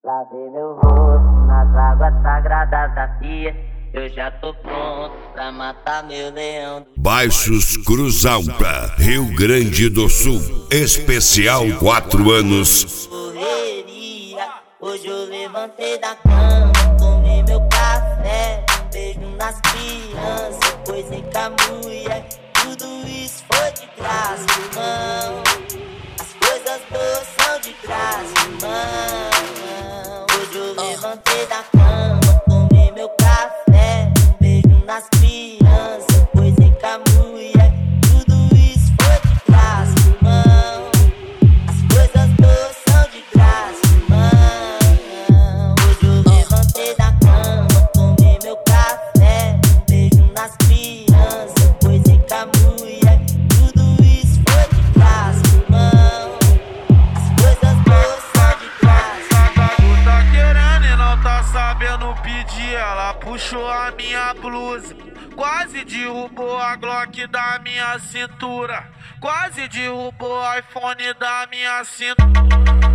Lavei meu rosto nas águas sagradas da pia. Eu já tô pronto pra matar meu leão. Baixos Cruz Alta, Rio Grande do Sul. Especial 4 anos. Correria, hoje eu levantei da cama, tomei meu café, um beijo nas crianças, depois em Camuia. Tudo isso foi de graça, irmão. As coisas boas são de graça, irmão. Hoje eu levantei da cama, tomei meu café, um beijo nas crianças, depois em Camuia. Tudo isso foi de graça, irmão. As coisas boas são de graça, irmão. Hoje eu levantei da cama, tomei meu café, um beijo nas crianças, depois em Camuia. Tudo isso foi de graça, irmão. As coisas boas são de graça. Tu tá querendo e não tá sabendo pedir. Ela puxou a minha blusa, quase derrubou a Glock da minha cintura, quase derrubou o iPhone da minha cintura.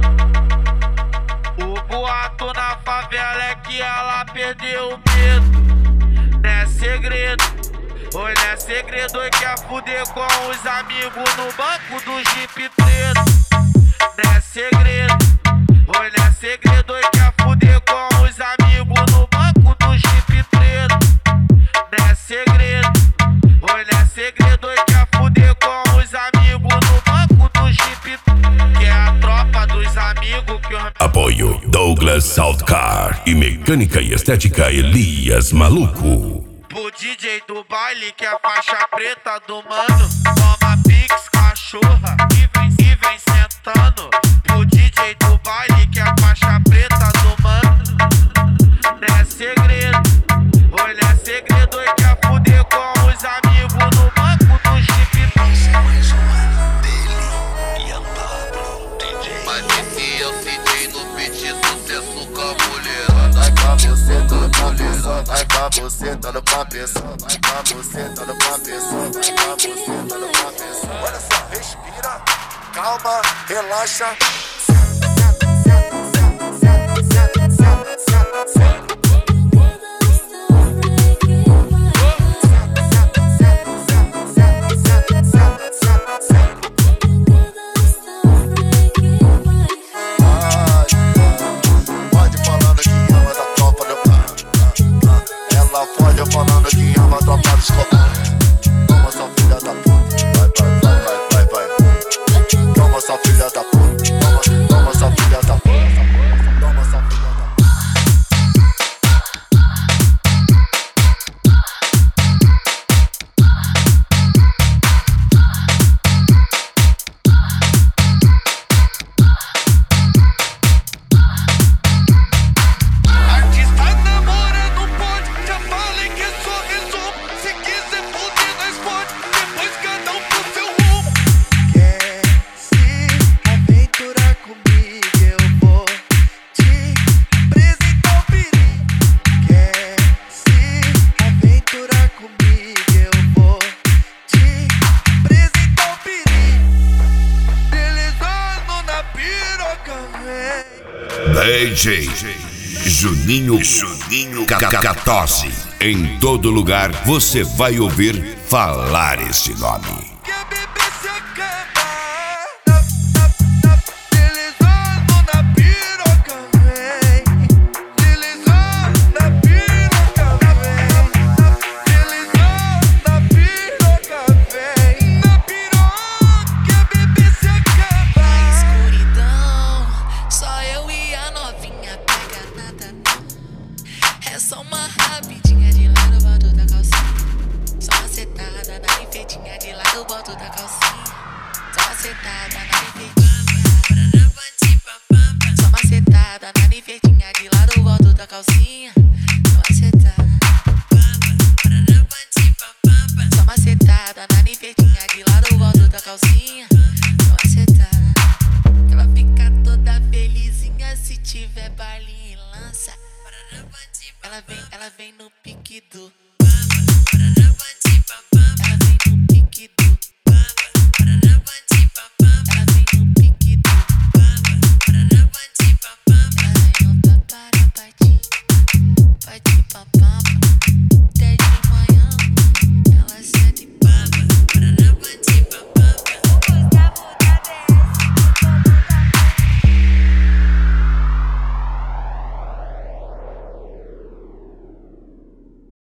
O boato na favela é que ela perdeu o medo. Não é segredo, oi, não é segredo. Oi, quer fuder com os amigos no banco do Jeep preto. Não é segredo, oi, não é segredo. Oi, quer fuder com os amigos no banco do Jeep preto. Não é segredo, oi, não é segredo. Oi, quer fuder com os amigos no banco do Jeep preto. Que é a tropa dos amigos que eu... Apoio Douglas Saltcar e Mecânica e Estética Elias Maluco. Pro DJ do baile que é a faixa preta do mano, toma pix, cachorra e vem sentando. Pro DJ do baile que é a faixa preta do mano. Não é segredo, oi, não é segredo. Oi, quer fuder com os amigos no banco do Jeep. Mas esse é o CJ no beat, sucesso com a mulher. Vai pra você, dando cabeça. Vai pra você, dando cabeça. Vai pra você, dando cabeça. Vai pra você, dando cabeça. Olha só, respira, calma, relaxa. Falando que ama a tropa dos copains. Toma sua filha da puta. Vai. Toma sua filha da puta. Toma sua filha da puta. Toma sua filha da puta. DJ Juninho K14. Em todo lugar você vai ouvir falar este nome. Só uma rapidinha de lado, volto da calcinha. Só uma setada na enfeitinha de lado, volto da calcinha. Só uma setada na enfeitinha. Só uma setada na enfeitinha de lado, volto da calcinha. Só uma setada. Só uma setada na enfeitinha de lado, volto da calcinha. Só uma setada. Ela fica toda felizinha se tiver balinha e lança. Ela vem no pique do. Ela vem no pique do.